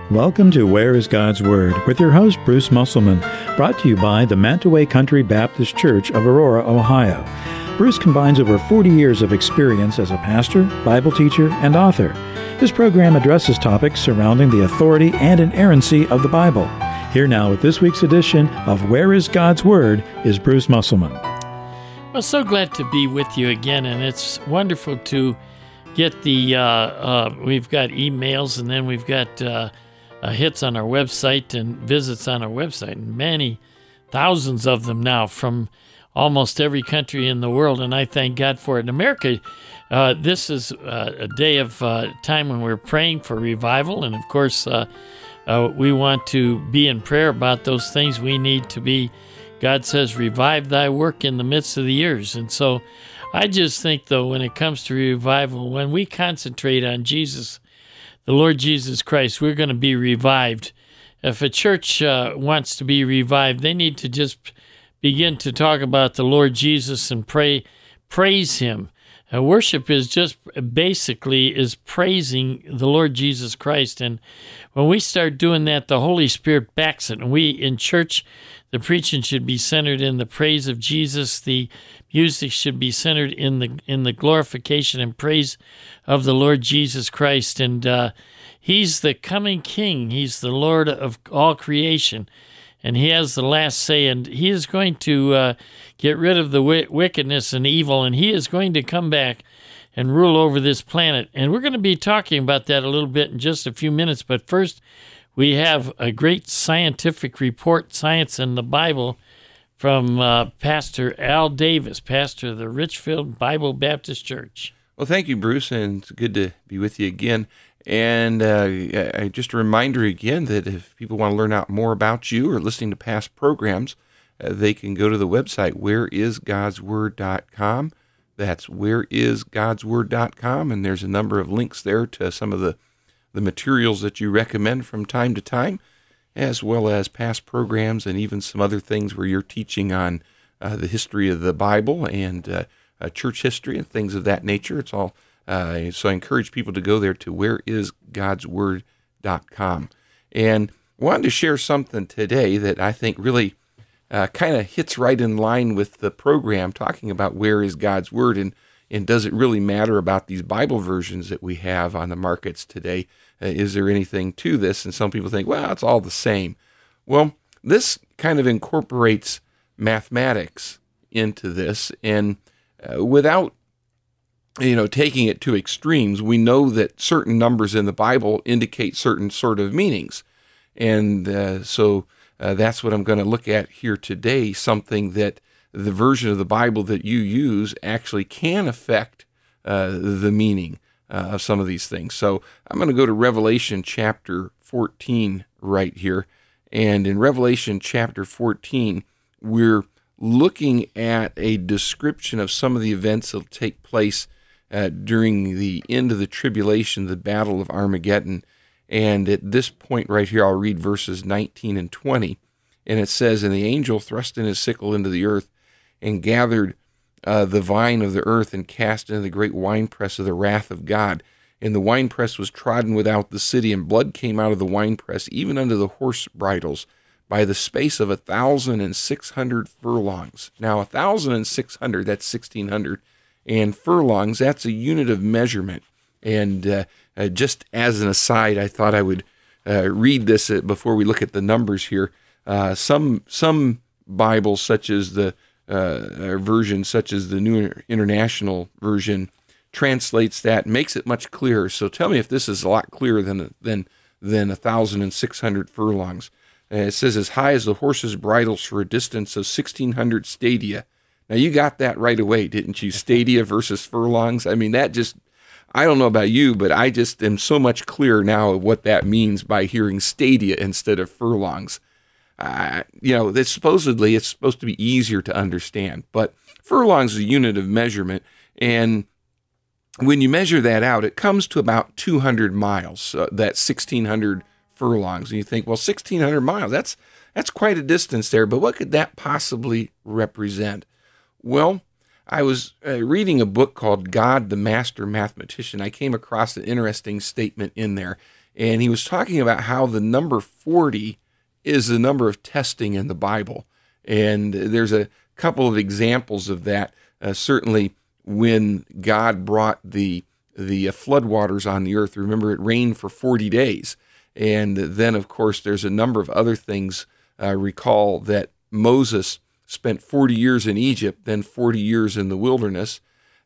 Welcome to Where is God's Word with your host, Bruce Musselman, brought to you by the Mantaway Country Baptist Church of Aurora, Ohio. Bruce combines over 40 years of experience as a pastor, Bible teacher, and author. His program addresses topics surrounding the authority and inerrancy of the Bible. Here now with this week's edition of Where is God's Word is Bruce Musselman. Well, so glad to be with you again, and it's wonderful to get the, we've got emails, and then we've got hits on our website and visits on our website, and many thousands of them now from almost every country in the world, and I thank God for it. In America, this is a day of time when we're praying for revival, and of course, we want to be in prayer about those things we need to be. God says, revive thy work in the midst of the years. And so I just think, though, when it comes to revival, when we concentrate on Jesus, the Lord Jesus Christ, we're going to be revived. If a church wants to be revived, they need to just begin to talk about the Lord Jesus and praise Him. Worship is just basically is praising the Lord Jesus Christ. And when we start doing that, the Holy Spirit backs it. And we, in church, the preaching should be centered in the praise of Jesus. The music should be centered in the glorification and praise of the Lord Jesus Christ. And He's the coming King. He's the Lord of all creation. And He has the last say, and He is going to get rid of the wickedness and evil, and He is going to come back and rule over this planet. And we're going to be talking about that a little bit in just a few minutes, but first we have a great scientific report, Science in the Bible, from Pastor Al Davis, pastor of the Richfield Bible Baptist Church. Well, thank you, Bruce, and it's good to be with you again. And just a reminder again that if people want to learn out more about you or listening to past programs, they can go to the website, whereisgodsword.com. That's whereisgodsword.com, and there's a number of links there to some of the materials that you recommend from time to time, as well as past programs and even some other things where you're teaching on the history of the Bible and church history and things of that nature. It's all so I encourage people to go there to whereisgodsword.com. And I wanted to share something today that I think really kind of hits right in line with the program, talking about where is God's Word, and does it really matter about these Bible versions that we have on the markets today? Is there anything to this? And some people think, well, it's all the same. Well, this kind of incorporates mathematics into this, and without taking it to extremes, we know that certain numbers in the Bible indicate certain sort of meanings. And so that's what I'm going to look at here today, something that the version of the Bible that you use actually can affect the meaning of some of these things. So I'm going to go to Revelation chapter 14 right here. And in Revelation chapter 14, we're looking at a description of some of the events that will take place during the end of the tribulation, the Battle of Armageddon. And at this point right here, I'll read verses 19 and 20. And it says, "And the angel thrust in his sickle into the earth, and gathered the vine of the earth, and cast into the great winepress of the wrath of God. And the winepress was trodden without the city, and blood came out of the winepress, even unto the horse bridles, by the space of 1,600 furlongs." Now, 1,600, that's 1,600. And furlongs, that's a unit of measurement. And just as an aside, I thought I would read this before we look at the numbers here. Some Bibles, such as the version, such as the New International Version, translates that, makes it much clearer. So tell me if this is a lot clearer than 1,600 furlongs. It says, "As high as the horses' bridles for a distance of 1,600 stadia." Now, you got that right away, didn't you? Stadia versus furlongs. I mean, that just, I don't know about you, but I just am so much clearer now of what that means by hearing stadia instead of furlongs. It's supposed to be easier to understand, but furlongs is a unit of measurement, and when you measure that out, it comes to about 200 miles, that's 1,600 furlongs. And you think, well, 1,600 miles, that's quite a distance there, but what could that possibly represent? Well, I was reading a book called God, the Master Mathematician. I came across an interesting statement in there, And he was talking about how the number 40 is the number of testing in the Bible. And there's a couple of examples of that. Certainly when God brought the floodwaters on the earth, remember it rained for 40 days. And then, of course, there's a number of other things. Recall that Moses spent 40 years in Egypt, then 40 years in the wilderness,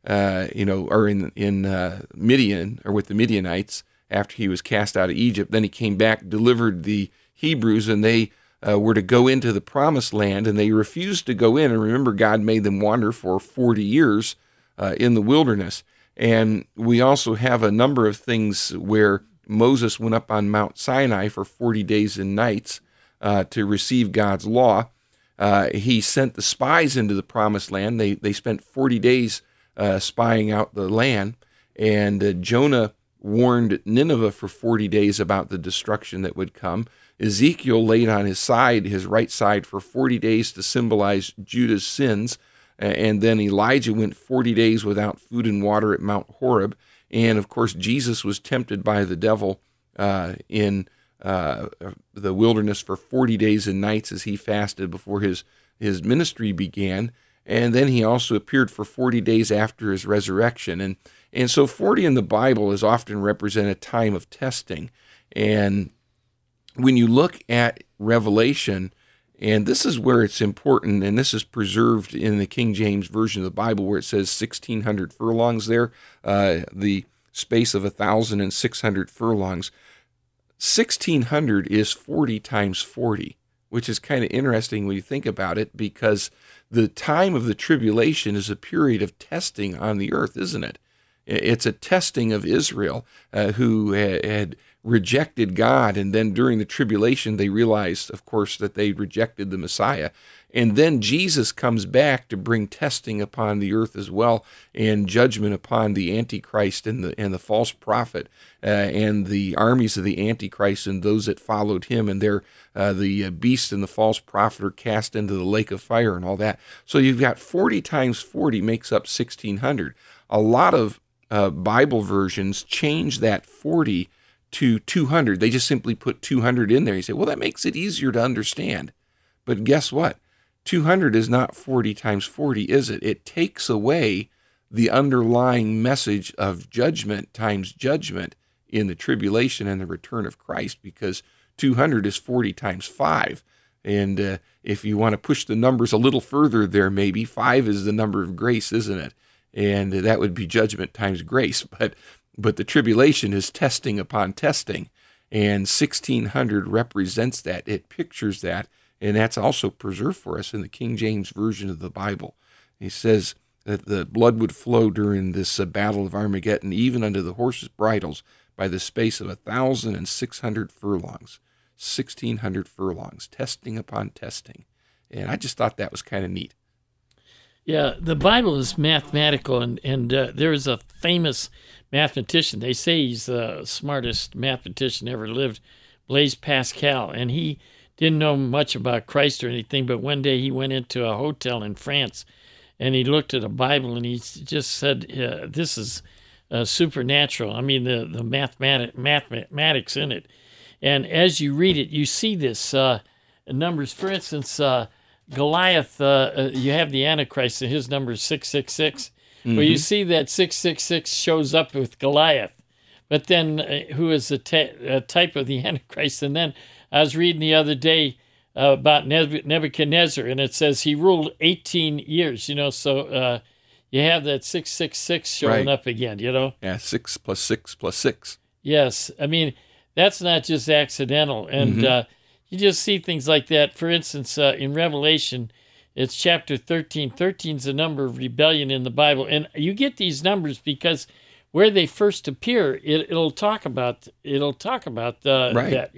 or in Midian, or with the Midianites, after he was cast out of Egypt. Then he came back, delivered the Hebrews, and they were to go into the promised land, and they refused to go in. And remember, God made them wander for 40 years in the wilderness. And we also have a number of things where Moses went up on Mount Sinai for 40 days and nights to receive God's law. He sent the spies into the promised land. They spent 40 days spying out the land. And Jonah warned Nineveh for 40 days about the destruction that would come. Ezekiel laid on his side, his right side, for 40 days to symbolize Judah's sins. And then Elijah went 40 days without food and water at Mount Horeb. And, of course, Jesus was tempted by the devil in the wilderness for 40 days and nights as he fasted before his ministry began. And then he also appeared for 40 days after his resurrection. And so 40 in the Bible is often represent a time of testing. And when you look at Revelation, and this is where it's important, and this is preserved in the King James Version of the Bible, where it says 1,600 furlongs there, the space of 1,600 furlongs. 1,600 is 40 times 40, which is kind of interesting when you think about it, because the time of the tribulation is a period of testing on the earth, isn't it? It's a testing of Israel, who had rejected God, and then during the tribulation they realized, of course, that they rejected the Messiah. And then Jesus comes back to bring testing upon the earth as well, and judgment upon the Antichrist and the false prophet, and the armies of the Antichrist and those that followed him, and the beast and the false prophet are cast into the lake of fire and all that. So you've got 40 times 40 makes up 1,600. A lot of Bible versions change that 40 to 200. They just simply put 200 in there. You say, well, that makes it easier to understand. But guess what? 200 is not 40 times 40, is it? It takes away the underlying message of judgment times judgment in the tribulation and the return of Christ, because 200 is 40 times 5. And if you want to push the numbers a little further there, maybe 5 is the number of grace, isn't it? And that would be judgment times grace. But the tribulation is testing upon testing, and 1,600 represents that. It pictures that, and that's also preserved for us in the King James Version of the Bible. He says that the blood would flow during this battle of Armageddon, even unto the horses' bridles, by the space of 1,600 furlongs. 1,600 furlongs, testing upon testing. And I just thought that was kind of neat. Yeah, the Bible is mathematical, and there is a famous mathematician. They say he's the smartest mathematician ever lived, Blaise Pascal, and he didn't know much about Christ or anything, but one day he went into a hotel in France, and he looked at a Bible, and he just said, this is supernatural. I mean, the mathematics in it. And as you read it, you see this numbers. For instance, Goliath, you have the Antichrist, and his number is 666. Mm-hmm. Well, you see that 666 shows up with Goliath, but then who is a type of the Antichrist. And then I was reading the other day about Nebuchadnezzar, and it says he ruled 18 years, so you have that 666 showing up again, Yeah, 6 plus 6 plus 6. Yes, I mean, that's not just accidental, and you just see things like that. For instance, in Revelation, it's chapter 13. 13 is the number of rebellion in the Bible. And you get these numbers because where they first appear, it'll talk about that,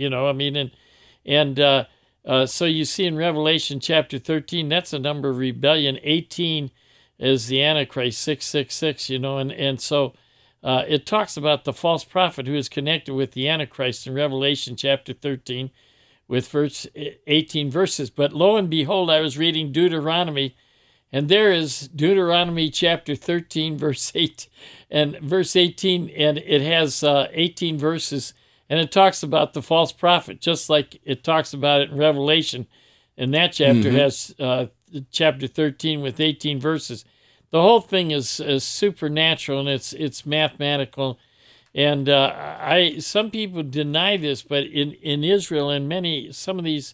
so you see in Revelation chapter 13, that's the number of rebellion. 18 is the Antichrist, 666, and so it talks about the false prophet who is connected with the Antichrist in Revelation chapter 13. With verse 18 verses. But lo and behold, I was reading Deuteronomy, and there is Deuteronomy chapter 13, verse 8, and verse 18, and it has 18 verses, And it talks about the false prophet, just like it talks about it in Revelation. And that chapter has chapter 13 with 18 verses. The whole thing is supernatural, and it's mathematical. And some people deny this, but in Israel and some of these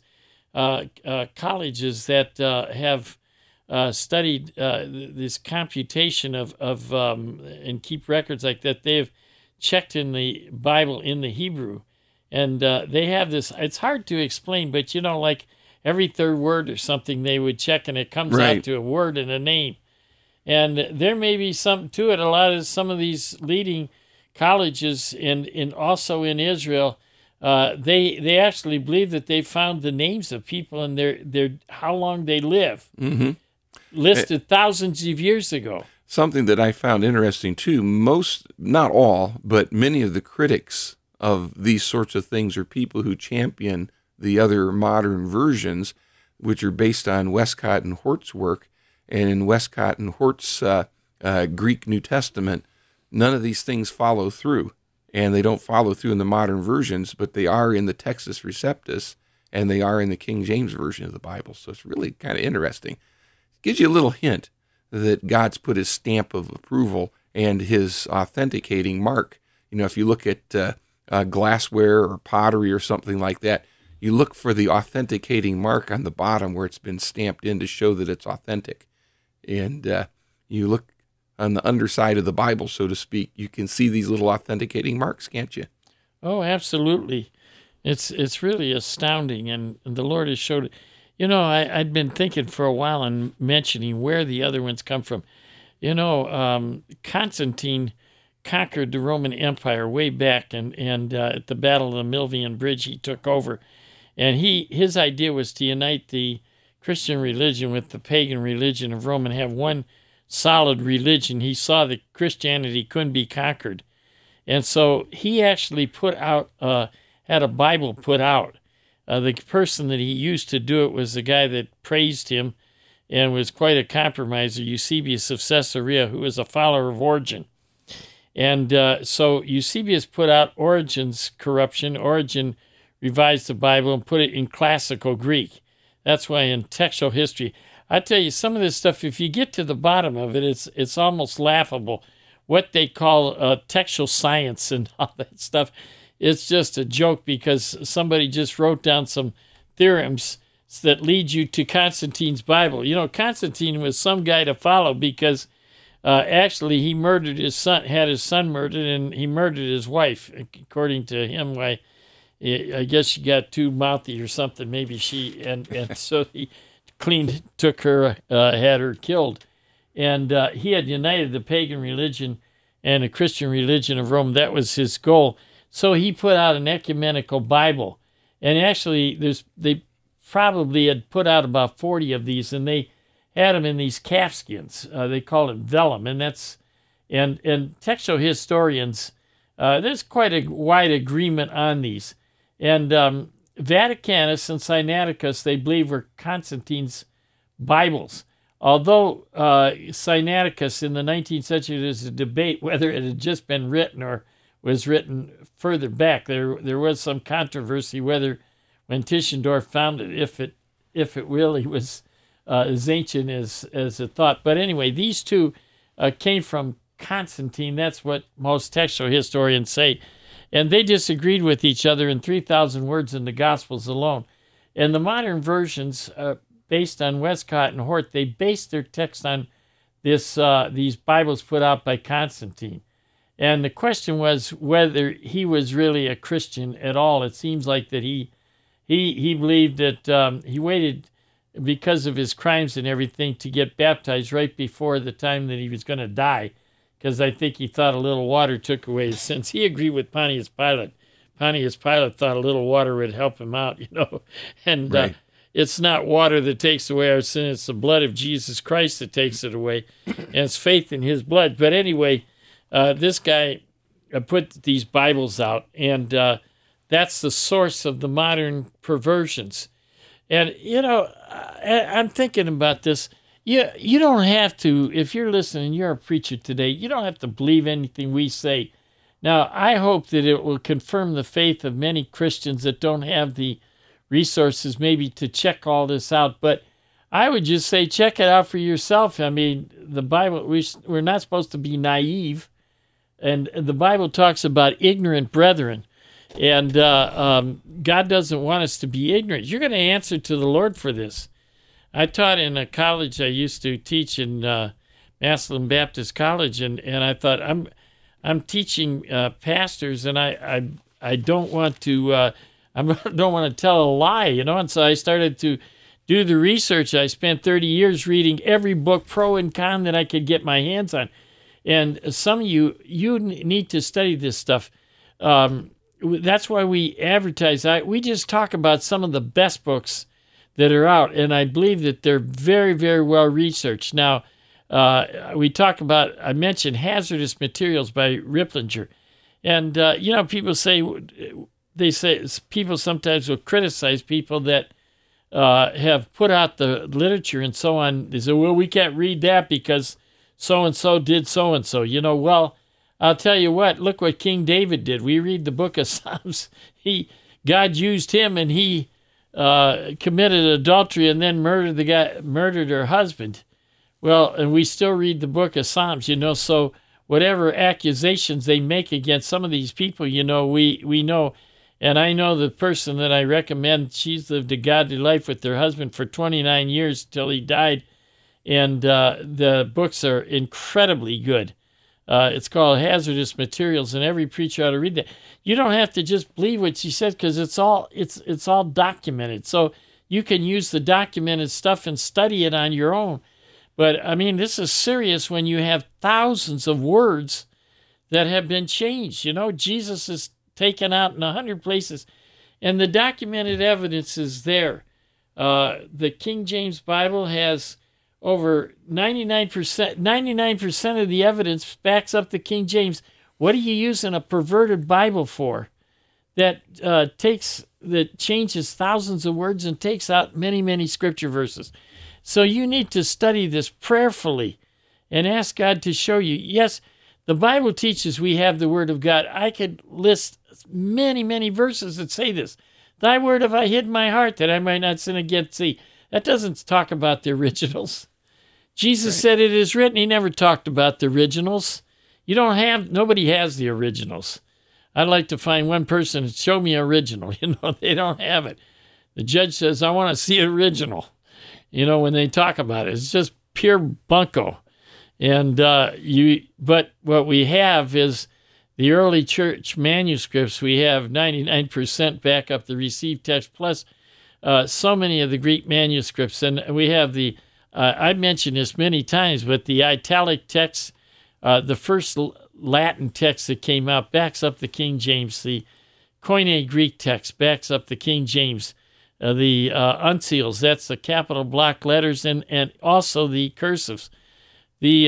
colleges that have studied this computation of and keep records like that, they've checked in the Bible in the Hebrew, and they have this. It's hard to explain, but like every third word or something they would check, and it comes out to a word and a name. And there may be something to it. A lot of some of these leading colleges and also in Israel, they actually believe that they found the names of people and their how long they live listed thousands of years ago. Something that I found interesting too, not all, but many of the critics of these sorts of things are people who champion the other modern versions, which are based on Westcott and Hort's work. And in Westcott and Hort's Greek New Testament, none of these things follow through. And they don't follow through in the modern versions, but they are in the Textus Receptus, and they are in the King James Version of the Bible. So it's really kind of interesting. It gives you a little hint that God's put his stamp of approval and his authenticating mark. If you look at glassware or pottery or something like that, you look for the authenticating mark on the bottom where it's been stamped in to show that it's authentic. And you look on the underside of the Bible, so to speak, you can see these little authenticating marks, can't you? Oh, absolutely. It's really astounding, and the Lord has showed it. I'd been thinking for a while and mentioning where the other ones come from. Constantine conquered the Roman Empire way back, and at the Battle of the Milvian Bridge, he took over. And his idea was to unite the Christian religion with the pagan religion of Rome and have one solid religion. He saw that Christianity couldn't be conquered. And so he actually had a Bible put out. The person that he used to do it was the guy that praised him and was quite a compromiser, Eusebius of Caesarea, who was a follower of Origen. And so Eusebius put out Origen's corruption. Origen revised the Bible and put it in classical Greek. That's why in textual history, I tell you, some of this stuff, if you get to the bottom of it, it's almost laughable. What they call textual science and all that stuff, it's just a joke because somebody just wrote down some theorems that lead you to Constantine's Bible. Constantine was some guy to follow because actually he murdered his son, had his son murdered, and he murdered his wife. According to him, why, I guess she got too mouthy or something. Maybe and so he took her, had her killed. And he had united the pagan religion and the Christian religion of Rome. That was his goal. So he put out an ecumenical Bible. And actually, they probably had put out about 40 of these, and they had them in these calfskins. They called it vellum. And textual historians, there's quite a wide agreement on these. And Vaticanus and Sinaiticus, they believe, were Constantine's Bibles. Although Sinaiticus in the 19th century, there's a debate whether it had just been written or was written further back. There was some controversy whether when Tischendorf found it, if it really was as ancient as it thought. But anyway, these two came from Constantine. That's what most textual historians say. And they disagreed with each other in 3,000 words in the Gospels alone. And the modern versions, based on Westcott and Hort, they based their text on these Bibles put out by Constantine. And the question was whether he was really a Christian at all. It seems like that he believed that he waited because of his crimes and everything to get baptized right before the time that he was going to die, because I think he thought a little water took away his sins. He agreed with Pontius Pilate. Pontius Pilate thought a little water would help him out, And right. It's not water that takes away our sin. It's the blood of Jesus Christ that takes it away. And it's faith in his blood. But anyway, this guy put these Bibles out, and that's the source of the modern perversions. And, I'm thinking about this. You don't have to, if you're listening, you're a preacher today, you don't have to believe anything we say Now, I hope that it will confirm the faith of many Christians that don't have the resources maybe to check all this out. But I would just say check it out for yourself. I mean, the Bible, we're not supposed to be naive. And the Bible talks about ignorant brethren. And God doesn't want us to be ignorant. You're going to answer to the Lord for this. I taught in a college. I used to teach in Massillon Baptist College, and I thought I'm teaching pastors, and I don't want to I don't want to tell a lie, And so I started to do the research. I spent 30 years reading every book, pro and con, that I could get my hands on. And some of you need to study this stuff. That's why we advertise. We just talk about some of the best books that are out, and I believe that they're very, very well researched. Now, I mentioned Hazardous Materials by Ripplinger. And, people people sometimes will criticize people that have put out the literature and so on. They say, well, we can't read that because so-and-so did so-and-so. Well, I'll tell you what, look what King David did. We read the book of Psalms. God used him, and he committed adultery and then murdered her husband. Well, and we still read the book of Psalms, so whatever accusations they make against some of these people, we know. And I know the person that I recommend, she's lived a godly life with her husband for 29 years till he died. And the books are incredibly good. It's called Hazardous Materials, and every preacher ought to read that. You don't have to just believe what she said, because it's all documented. So you can use the documented stuff and study it on your own. But, I mean, this is serious when you have thousands of words that have been changed. Jesus is taken out in 100 places, and the documented evidence is there. The King James Bible has over 99% of the evidence backs up the King James. What are you using a perverted Bible for that changes thousands of words and takes out many, many scripture verses? So you need to study this prayerfully and ask God to show you. Yes, the Bible teaches we have the Word of God. I could list many, many verses that say this. Thy word have I hid in my heart, that I might not sin against thee. That doesn't talk about the originals. Jesus said it is written. He never talked about the originals. Nobody has the originals. I'd like to find one person to show me original. They don't have it. The judge says, I want to see original. When they talk about it, it's just pure bunko. And but what we have is the early church manuscripts. We have 99% back up the received text, plus so many of the Greek manuscripts. And we have I've mentioned this many times, but the italic text, the first Latin text that came out, backs up the King James. The Koine Greek text backs up the King James. The uncials, that's the capital block letters, and also the cursives. The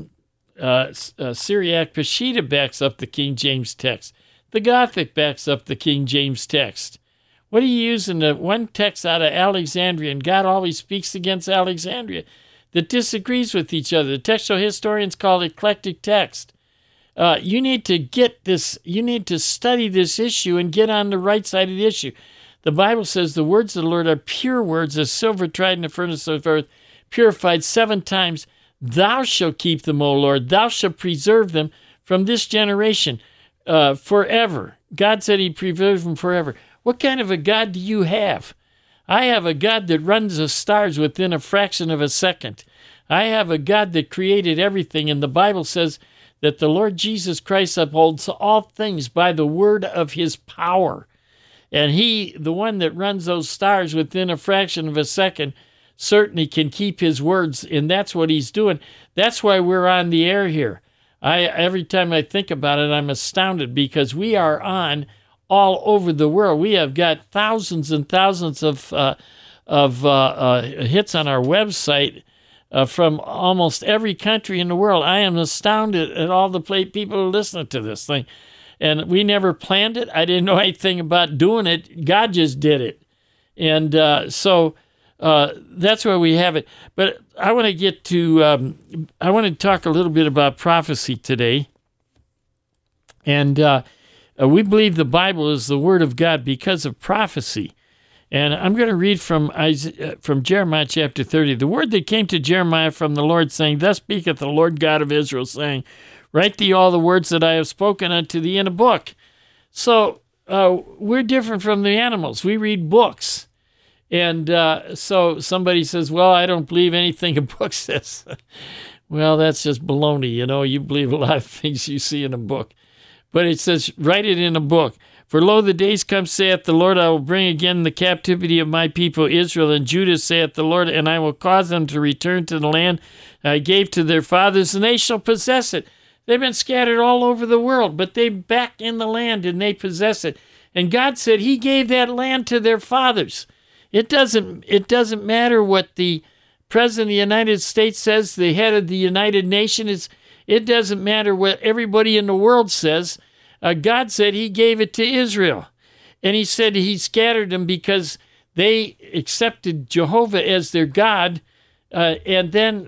Syriac Peshitta backs up the King James text. The Gothic backs up the King James text. What are you using? The one text out of Alexandria, and God always speaks against Alexandria, that disagrees with each other. The textual historians call it eclectic text. You need to get this. You need to study this issue and get on the right side of the issue. The Bible says the words of the Lord are pure words, as silver tried in the furnace of earth, purified 7 times. Thou shalt keep them, O Lord. Thou shalt preserve them from this generation forever. God said he preserved them forever. What kind of a God do you have? I have a God that runs the stars within a fraction of a second. I have a God that created everything, and the Bible says that the Lord Jesus Christ upholds all things by the word of his power. And he, the one that runs those stars within a fraction of a second, certainly can keep his words, and that's what he's doing. That's why we're on the air here. Every time I think about it, I'm astounded, because we are on all over the world. We have got thousands and thousands of hits on our website from almost every country in the world. I am astounded at all the people who listen to this thing. And we never planned it. I didn't know anything about doing it. God just did it. And so that's where we have it. But I want to get to, I want to talk a little bit about prophecy today. And we believe the Bible is the Word of God because of prophecy. And I'm going to read from Jeremiah chapter 30. The word that came to Jeremiah from the Lord, saying, Thus speaketh the Lord God of Israel, saying, Write thee all the words that I have spoken unto thee in a book. So we're different from the animals. We read books. And so somebody says, well, I don't believe anything a book says. Well, that's just baloney. You believe a lot of things you see in a book. But it says, write it in a book. For lo, the days come, saith the Lord, I will bring again the captivity of my people Israel and Judah, saith the Lord, and I will cause them to return to the land I gave to their fathers, and they shall possess it. They've been scattered all over the world, but they're back in the land, and they possess it. And God said he gave that land to their fathers. It doesn't matter what the President of the United States says, the head of the United Nations. It doesn't matter what everybody in the world says. God said he gave it to Israel. And he said he scattered them because they accepted Jehovah as their God. And then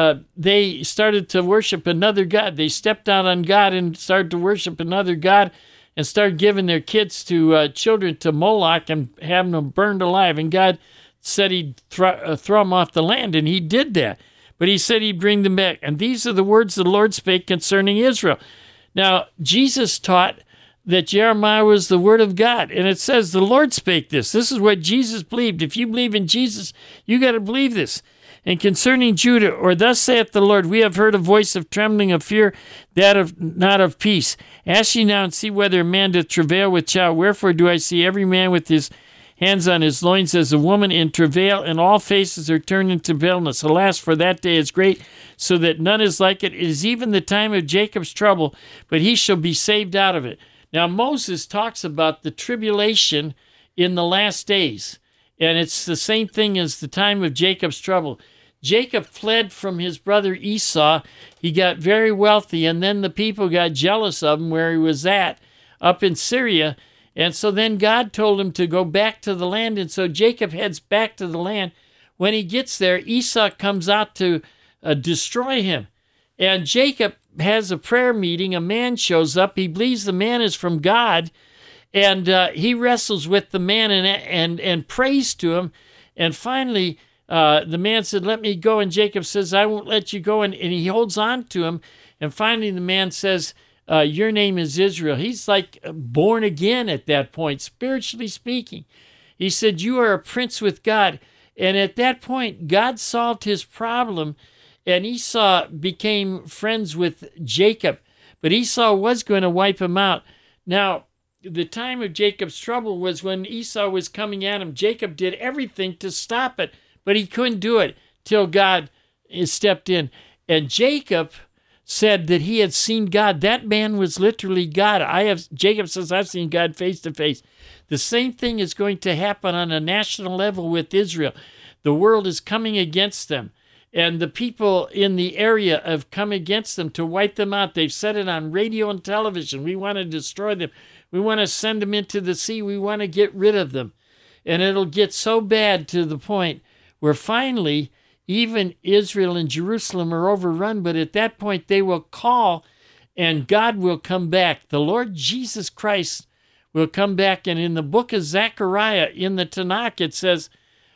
they started to worship another God. They stepped out on God and started to worship another God and started giving their kids to children to Moloch and having them burned alive. And God said he'd throw them off the land, and he did that. But he said he'd bring them back. And these are the words the Lord spake concerning Israel. Now, Jesus taught that Jeremiah was the word of God. And it says the Lord spake this. This is what Jesus believed. If you believe in Jesus, you got to believe this. And concerning Judah, or thus saith the Lord, we have heard a voice of trembling, of fear, that of not of peace. Ask ye now and see whether a man doth travail with child. Wherefore do I see every man with his hands on his loins as a woman in travail, and all faces are turned into paleness. Alas, for that day is great, so that none is like it. It is even the time of Jacob's trouble, but he shall be saved out of it. Now, Moses talks about the tribulation in the last days, and it's the same thing as the time of Jacob's trouble. Jacob fled from his brother Esau. He got very wealthy, and then the people got jealous of him where he was at, up in Syria. And so then God told him to go back to the land, and so Jacob heads back to the land. When he gets there, Esau comes out to destroy him. And Jacob has a prayer meeting. A man shows up. He believes the man is from God, and he wrestles with the man and prays to him. And finally, the man said, let me go. And Jacob says, I won't let you go. And he holds on to him. And finally, the man says, your name is Israel. He's like born again at that point, spiritually speaking. He said, you are a prince with God. And at that point, God solved his problem, and Esau became friends with Jacob. But Esau was going to wipe him out. Now, the time of Jacob's trouble was when Esau was coming at him. Jacob did everything to stop it, but he couldn't do it till God stepped in. And Jacob said that he had seen God. That man was literally God. Jacob says, I've seen God face to face. The same thing is going to happen on a national level with Israel. The world is coming against them, and the people in the area have come against them to wipe them out. They've said it on radio and television. We want to destroy them. We want to send them into the sea. We want to get rid of them. And it'll get so bad to the point where finally even Israel and Jerusalem are overrun, but at that point they will call and God will come back. The Lord Jesus Christ will come back. And in the book of Zechariah, in the Tanakh, it says,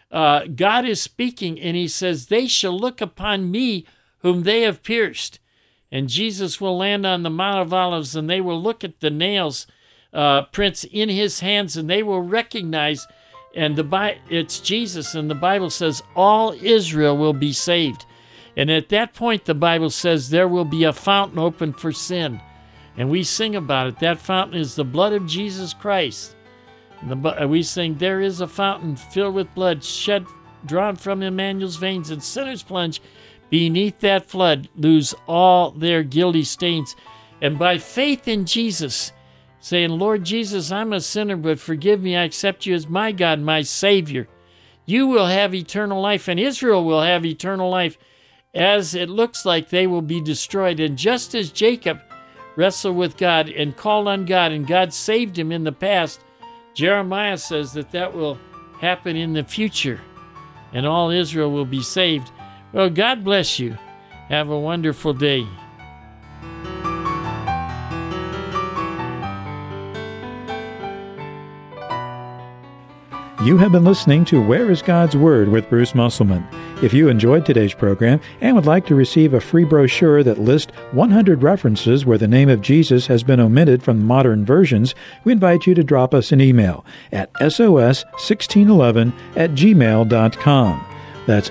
God is speaking, and he says, they shall look upon me whom they have pierced. And Jesus will land on the Mount of Olives, and they will look at the nails prints in his hands, and they will recognize, and it's Jesus, and the Bible says all Israel will be saved. And at that point, the Bible says there will be a fountain open for sin. And we sing about it. That fountain is the blood of Jesus Christ. We sing, there is a fountain filled with blood shed, drawn from Emmanuel's veins, and sinners plunge beneath that flood, lose all their guilty stains. And by faith in Jesus, saying, Lord Jesus, I'm a sinner, but forgive me. I accept you as my God, my Savior. You will have eternal life, and Israel will have eternal life, as it looks like they will be destroyed. And just as Jacob wrestled with God and called on God, and God saved him in the past, Jeremiah says that will happen in the future, and all Israel will be saved. Well, God bless you. Have a wonderful day. You have been listening to Where is God's Word with Bruce Musselman. If you enjoyed today's program and would like to receive a free brochure that lists 100 references where the name of Jesus has been omitted from modern versions, we invite you to drop us an email at sos1611@gmail.com. That's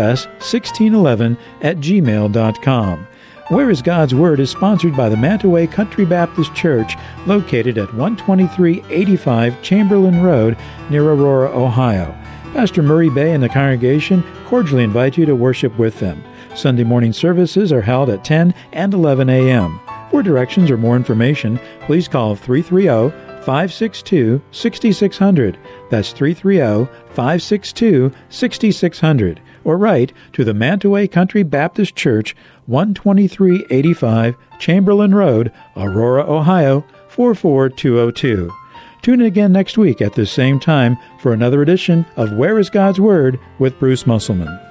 sos1611@gmail.com. Where is God's Word is sponsored by the Mantaway Country Baptist Church, located at 12385 Chamberlain Road near Aurora, Ohio. Pastor Murray Bay and the congregation cordially invite you to worship with them. Sunday morning services are held at 10 and 11 a.m. For directions or more information, please call 330-562-6600. That's 330-562-6600. Or write to the Mantaway Country Baptist Church, 12385 Chamberlain Road, Aurora, Ohio, 44202. Tune in again next week at this same time for another edition of Where is God's Word with Bruce Musselman.